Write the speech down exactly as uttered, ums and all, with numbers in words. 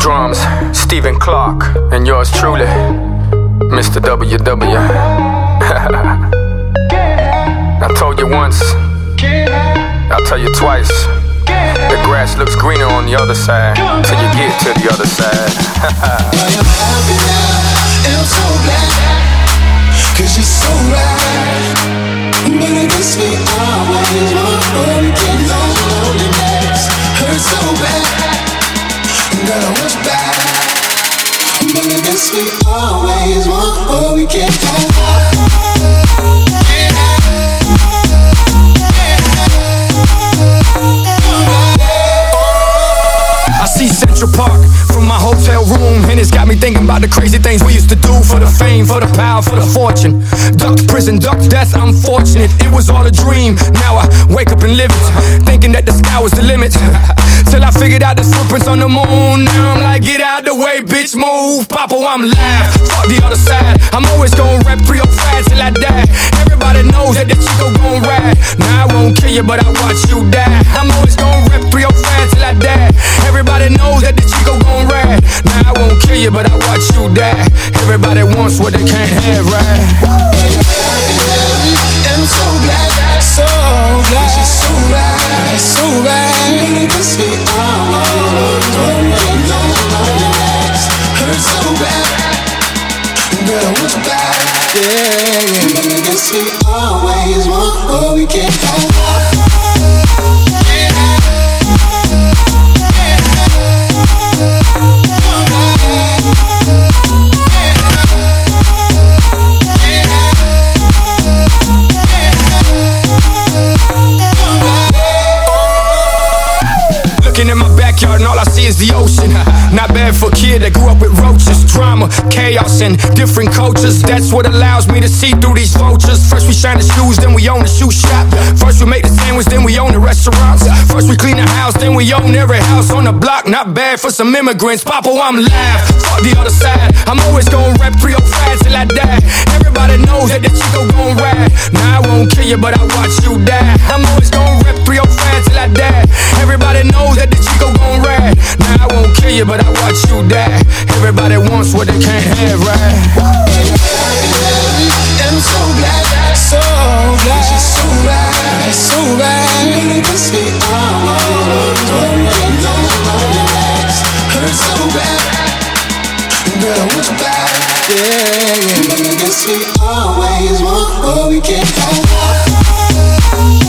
Drums, Stephen Clark, and yours truly, Mister W W. I told you once, I'll tell you twice. The grass looks greener on the other side till you get to the other side. I am happy now, and I'm so glad, cause you're so right. But it gets me always one weekend long loneliness. Hurts so bad, girl, I want you back. But it gets me always one weekend long. I see Central Park from my hotel room, and it's got me thinking about the crazy things we used to do for the fame, for the power, for the fortune. Ducked prison, ducked death, I'm fortunate. It was all a dream. Now I wake up and live it, thinking that the sky was the limit. Till I figured out the footprints on the moon. Now I'm like, get out the way, bitch, move. Papa, I'm live. Fuck the other side. I'm always gon' rep three oh five till I die. Everybody knows that the Chico gon' ride. Now I won't kill you, but I watch you die. I'm always gon' rep three oh five till I die. Everybody knows that the Chico gon' ride. Now I won't kill you, but I watch you die. Everybody wants what they can't have, right? I'm so glad, so glad, she's so right, so right. It gets me always one weekend long. Hurts so bad, girl, I want you back. Yeah, yeah. It gets me always one weekend long. Looking in my backyard and all I see is the ocean. Not bad for a kid that grew up with roaches. Drama, chaos, and different cultures. That's what allows me to see through these vultures. First we shine the shoes, then we own the shoe shop. First we make the sandwich, then we own the restaurants. First we clean the house, then we own every house on the block. Not bad for some immigrants. Papa, I'm live. Fuck the other side. I'm always gon' rep three oh five till I die. Everybody knows that the Chico gon' ride. Now I won't kill you, but I watch you die. I'm always gon' rep three oh five till I die. Everybody knows that the Chico gon' ride. Now I won't kill you, but I watch you die. Everybody wants what they can't have, right? I'm so glad, so glad, she's so right, so right. It gets me always one weekend long. Hurts so bad, girl, I want you back. Yeah, yeah. It gets me always one weekend long.